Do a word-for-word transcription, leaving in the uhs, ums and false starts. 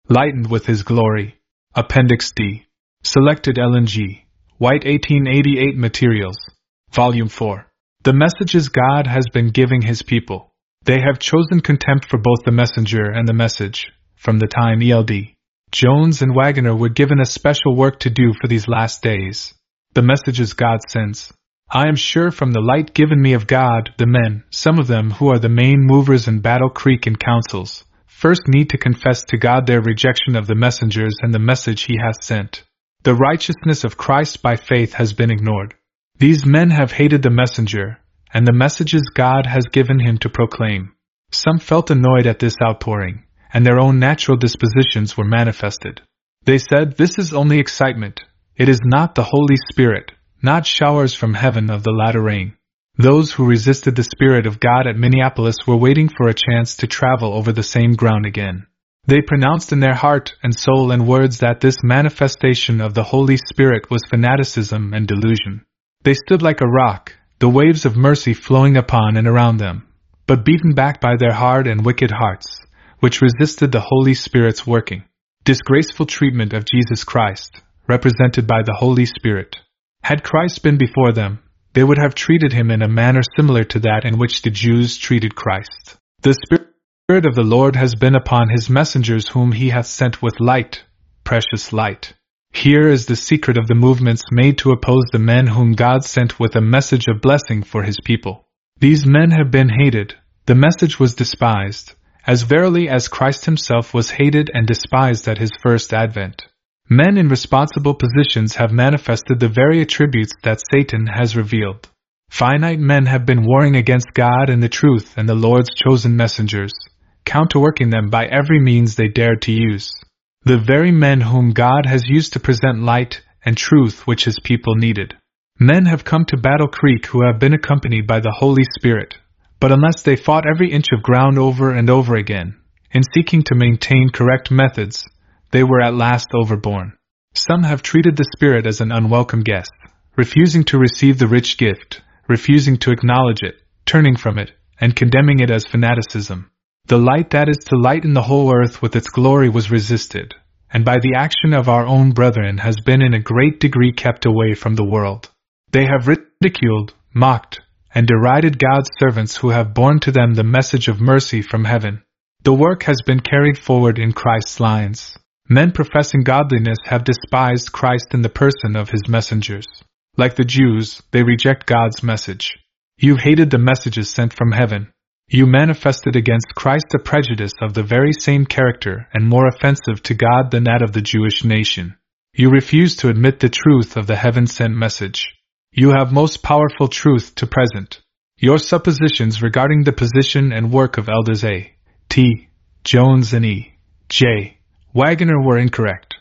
Lightened with His glory. Appendix D. Selected Ellen G. White eighteen eighty-eight Materials. Volume four. The messages God has been giving His people. They have chosen contempt for both the messenger and the message. From the time E L D. Jones and Waggoner were given a special work to do for these last days. The messages God sends. I am sure from the light given me of God, the men, some of them who are the main movers in Battle Creek and councils, first need to confess to God their rejection of the messengers and the message He hath sent. The righteousness of Christ by faith has been ignored. These men have hated the messenger, and the messages God has given him to proclaim. Some felt annoyed at this outpouring, and their own natural dispositions were manifested. They said, "This is only excitement. It is not the Holy Spirit, not showers from heaven of the latter rain." Those who resisted the Spirit of God at Minneapolis were waiting for a chance to travel over the same ground again. They pronounced in their heart and soul and words that this manifestation of the Holy Spirit was fanaticism and delusion. They stood like a rock, the waves of mercy flowing upon and around them, but beaten back by their hard and wicked hearts, which resisted the Holy Spirit's working. Disgraceful treatment of Jesus Christ, represented by the Holy Spirit. Had Christ been before them, they would have treated him in a manner similar to that in which the Jews treated Christ. The Spirit of the Lord has been upon His messengers whom He hath sent with light, precious light. Here is the secret of the movements made to oppose the men whom God sent with a message of blessing for His people. These men have been hated, the message was despised, as verily as Christ Himself was hated and despised at His first advent. Men in responsible positions have manifested the very attributes that Satan has revealed. Finite men have been warring against God and the truth and the Lord's chosen messengers, counterworking them by every means they dared to use. The very men whom God has used to present light and truth which His people needed. Men have come to Battle Creek who have been accompanied by the Holy Spirit, but unless they fought every inch of ground over and over again, in seeking to maintain correct methods, they were at last overborne. Some have treated the Spirit as an unwelcome guest, refusing to receive the rich gift, refusing to acknowledge it, turning from it, and condemning it as fanaticism. The light that is to lighten the whole earth with its glory was resisted, and by the action of our own brethren has been in a great degree kept away from the world. They have ridiculed, mocked, and derided God's servants who have borne to them the message of mercy from heaven. The work has been carried forward in Christ's lines. Men professing godliness have despised Christ in the person of His messengers. Like the Jews, they reject God's message. You hated the messages sent from heaven. You manifested against Christ a prejudice of the very same character and more offensive to God than that of the Jewish nation. You refused to admit the truth of the heaven-sent message. You have most powerful truth to present. Your suppositions regarding the position and work of Elders A. T. Jones and E. J. Waggoner were incorrect.